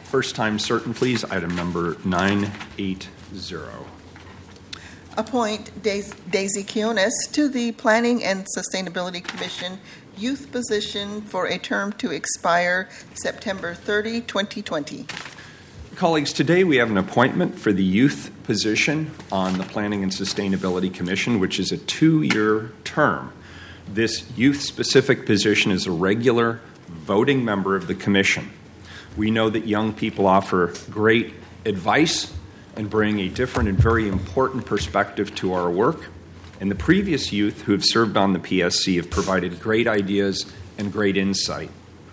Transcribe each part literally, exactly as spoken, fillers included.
first time certain, please. Item number nine eighty. Appoint Daisy Quinones to the Planning and Sustainability Commission youth position for a term to expire September thirtieth, twenty twenty. Colleagues, today we have an appointment for the youth position on the Planning and Sustainability Commission, which is a two-year term. This youth-specific position is a regular voting member of the commission. We know that young people offer great advice and bring a different and very important perspective to our work. And the previous youth who have served on the P S C have provided great ideas and great insight.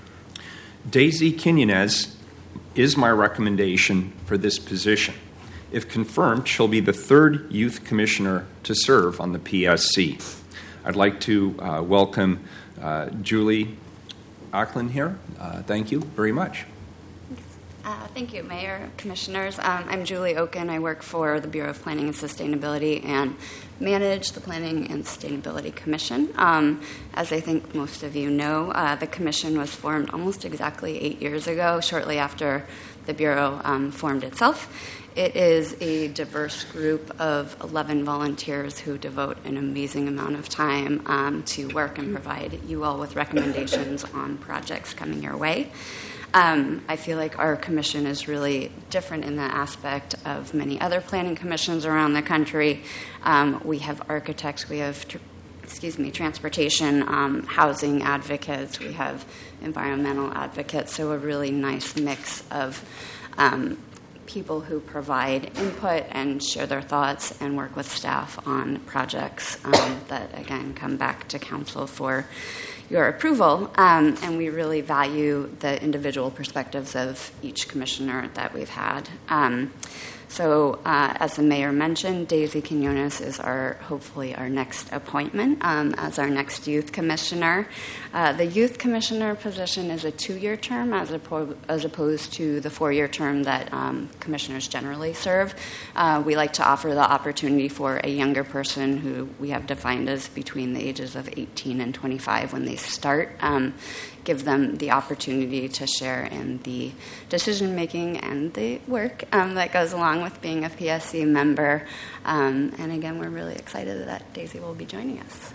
Daisy Quinones is my recommendation for this position. If confirmed, she'll be the third youth commissioner to serve on the P S C. I'd like to uh, welcome uh, Julie Acklin here. Uh, thank you very much. Uh, thank you, Mayor, Commissioners. Um, I'm Julie Oken. I work for the Bureau of Planning and Sustainability and manage the Planning and Sustainability Commission. Um, as I think most of you know, uh, the Commission was formed almost exactly eight years ago, shortly after the Bureau um, formed itself. It is a diverse group of eleven volunteers who devote an amazing amount of time um, to work and provide you all with recommendations on projects coming your way. Um, I feel like our commission is really different in that aspect of many other planning commissions around the country. Um, we have architects, we have, tr- excuse me, transportation, um, housing advocates, we have environmental advocates, so a really nice mix of um, people who provide input and share their thoughts and work with staff on projects um, that, again, come back to council for your approval, um, and we really value the individual perspectives of each commissioner that we've had. Um, so, uh, as the mayor mentioned, Daisy Quinones is our hopefully our next appointment um, as our next youth commissioner. Uh, the youth commissioner position is a two-year term as, oppo- as opposed to the four-year term that um, commissioners generally serve. Uh, we like to offer the opportunity for a younger person who we have defined as between the ages of eighteen and twenty-five when they start, um, give them the opportunity to share in the decision-making and the work um, that goes along with being a P S C member. Um, and again, we're really excited that Daisy will be joining us.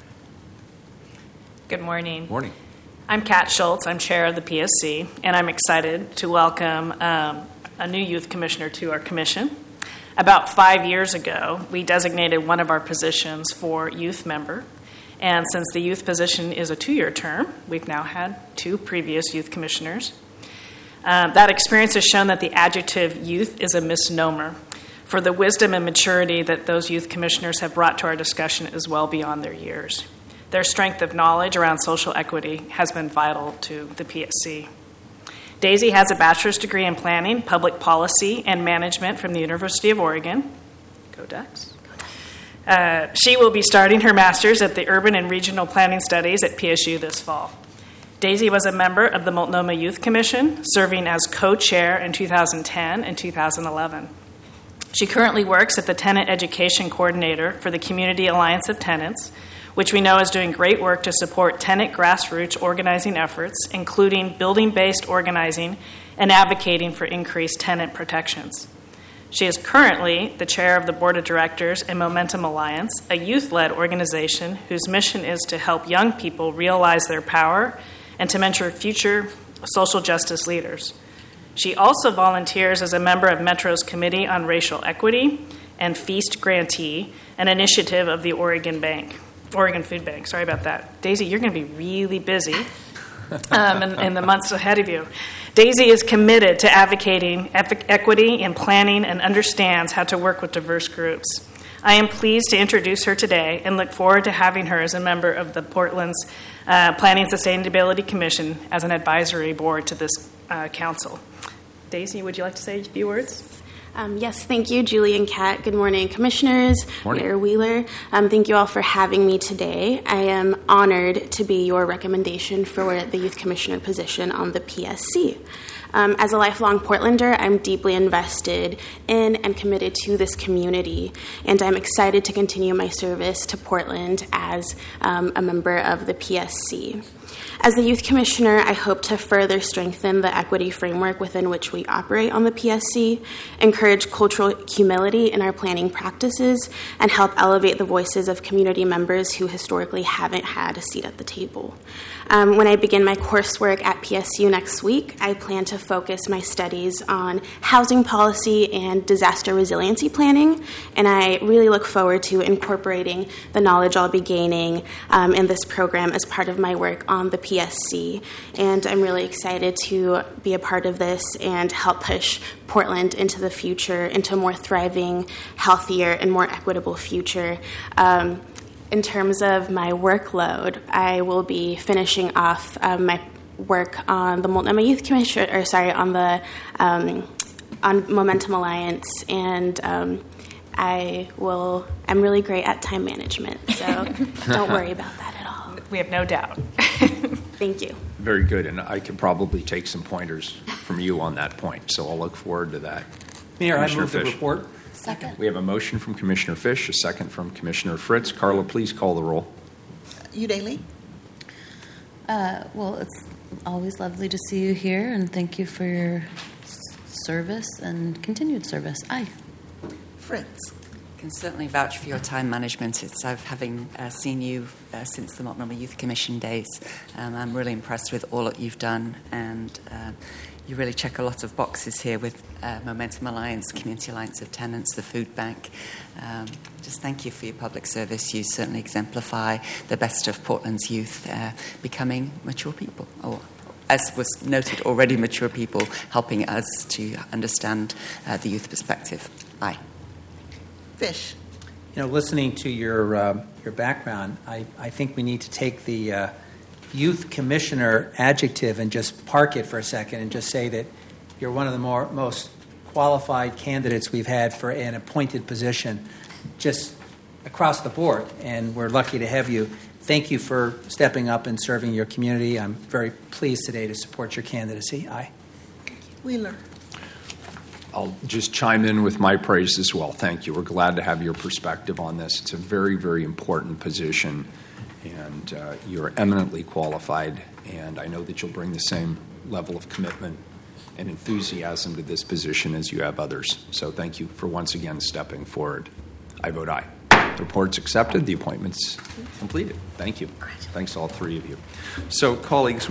Good morning. Morning. I'm Kat Schultz. I'm chair of the P S C, and I'm excited to welcome um, a new youth commissioner to our commission. About five years ago, we designated one of our positions for youth member. And since the youth position is a two-year term, we've now had two previous youth commissioners. Uh, that experience has shown that the adjective youth is a misnomer, for the wisdom and maturity that those youth commissioners have brought to our discussion is well beyond their years. Their strength of knowledge around social equity has been vital to the P S C. Daisy has a bachelor's degree in planning, public policy, and management from the University of Oregon. Go Ducks. Uh, she will be starting her master's at the Urban and Regional Planning Studies at P S U this fall. Daisy was a member of the Multnomah Youth Commission, serving as co-chair in two thousand ten and two thousand eleven. She currently works at the Tenant Education Coordinator for the Community Alliance of Tenants, which we know is doing great work to support tenant grassroots organizing efforts, including building-based organizing and advocating for increased tenant protections. She is currently the chair of the board of directors in Momentum Alliance, a youth-led organization whose mission is to help young people realize their power and to mentor future social justice leaders. She also volunteers as a member of Metro's Committee on Racial Equity and Feast Grantee, an initiative of the Oregon Bank, Oregon Food Bank. Sorry about that. Daisy, you're going to be really busy um, in, in the months ahead of you. Daisy is committed to advocating equity in planning and understands how to work with diverse groups. I am pleased to introduce her today and look forward to having her as a member of the Portland's uh, Planning and Sustainability Commission as an advisory board to this uh, council. Daisy, would you like to say a few words? Um, yes, thank you, Julie and Kat. Good morning, Commissioners, morning. Mayor Wheeler. Um, thank you all for having me today. I am honored to be your recommendation for the Youth Commissioner position on the P S C. Um, as a lifelong Portlander, I'm deeply invested in and committed to this community, and I'm excited to continue my service to Portland as um, a member of the P S C. As the Youth Commissioner, I hope to further strengthen the equity framework within which we operate on the P S C, encourage cultural humility in our planning practices, and help elevate the voices of community members who historically haven't had a seat at the table. Um, when I begin my coursework at P S U next week, I plan to focus my studies on housing policy and disaster resiliency planning, and I really look forward to incorporating the knowledge I'll be gaining um, in this program as part of my work on the P S C. And I'm really excited to be a part of this and help push Portland into the future, into a more thriving, healthier, and more equitable future. Um, In terms of my workload, I will be finishing off um, my work on the Multnomah Youth Commission, or sorry, on the um, on Momentum Alliance, and um, I will. I'm really great at time management, so don't worry about that at all. We have no doubt. Thank you. Very good, and I could probably take some pointers from you on that point, so I'll look forward to that. Mayor, I Commissioner move the Fish. report. Second. We have a motion from Commissioner Fish, a second from Commissioner Fritz. Carla, please call the roll. Udaley? Uh, well, it's always lovely to see you here, and thank you for your s- service and continued service. Aye. Fritz? I can certainly vouch for your time management. It's I've having uh, seen you uh, since the Multnomah Youth Commission days. Um, I'm really impressed with all that you've done, and uh, you really check a lot of boxes here with uh, Momentum Alliance, Community Alliance of Tenants, the Food Bank. Um, just thank you for your public service. You certainly exemplify the best of Portland's youth uh, becoming mature people, or as was noted already, mature people, helping us to understand uh, the youth perspective. Aye. Fish? You know, listening to your uh, your background, I, I think we need to take the uh, youth commissioner adjective and just park it for a second and just say that you're one of the more most qualified candidates we've had for an appointed position just across the board, and we're lucky to have you. Thank you for stepping up and serving your community. I'm very pleased today to support your candidacy. Aye. Wheeler? I'll just chime in with my praise as well. Thank you. We're glad to have your perspective on this. It's a very, very important position, and uh, you're eminently qualified, and I know that you'll bring the same level of commitment and enthusiasm to this position as you have others. So thank you for once again stepping forward. I vote aye. The report's accepted. The appointment's completed. Thank you. Thanks to all three of you. So, colleagues,